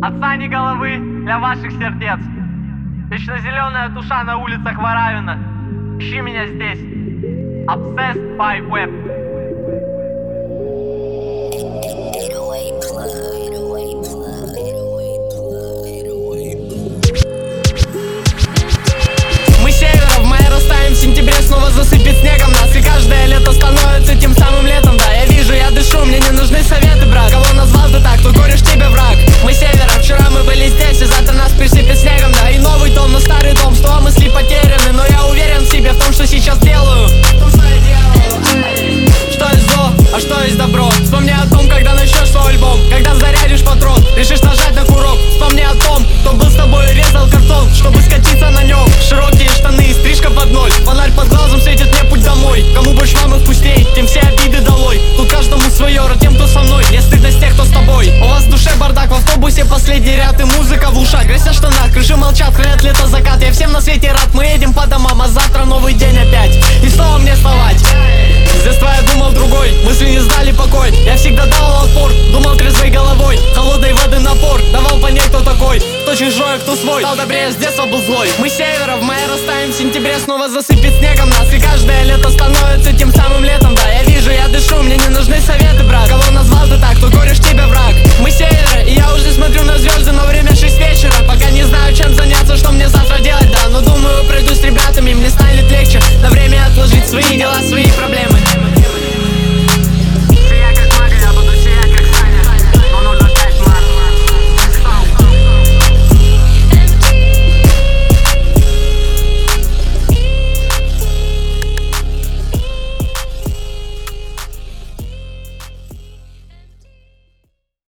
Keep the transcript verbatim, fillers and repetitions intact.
Отца ни головы для ваших сердец. Вечно зеленая душа на улицах Воравина. Ищи меня здесь. Obsessed by Web. Мы с севера в мае растаем, в сентябре снова засыпет снегом нас. И каждое лето становится тем самым летом. Да, я вижу, я дышу, мне не нужны советы, брат. Кого назвал ты так, то горешь тебе враг. Мы с севера, вчера мы были здесь, и завтра нас присыпет снегом. Да, и новый дом, но старый дом, сто мыслей потеряны. Но я уверен в себе, в том, что сейчас делаю. Что есть зло, а что есть добро? Вспомни о том, когда начнешь свой альбом. Когда зарядишь патрон, решишь нажать на курок. Вспомни о том, кто был с тобой и резал картон, чтобы скатиться на нем. Широкие штаны и стрижка под ноль. Фонарь под глазом светит мне путь домой. Кому больше мамы вкусней, тем все обиды долой. Тут каждому свое, а тем, кто со мной. Не стыдно с тех, кто с тобой. У вас в душе бардак, в автобусе последний ряд и музыка в ушах. Грязь на штанах, крыши молчат, хранят лето закат. Я всем на свете рад, мы едем по домам, а завтра новый день опять. И снова мне вставать. С детства я думал другой, мысли не знали покой. Я всегда давал отпор, думал трезвой головой. Холодной воды напор, давал понять, кто такой. Кто чужой, а кто свой. Стал добрее, с детства был злой. Мы с севера в мае растаем, в сентябре снова засыпет снегом нас. И каждое лето становится тем